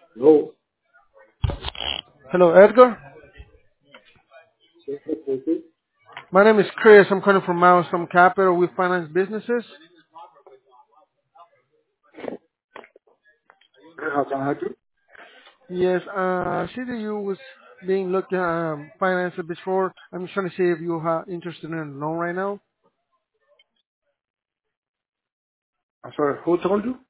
No. Hello, Edgar. Sí, sí, sí. My name is Chris. I'm calling from Milestone Capital. We finance businesses. How can I help you? Yes, I see that you was being looked at finance before. I'm just trying to see if you are interested in a loan right now. I'm sorry, who told you?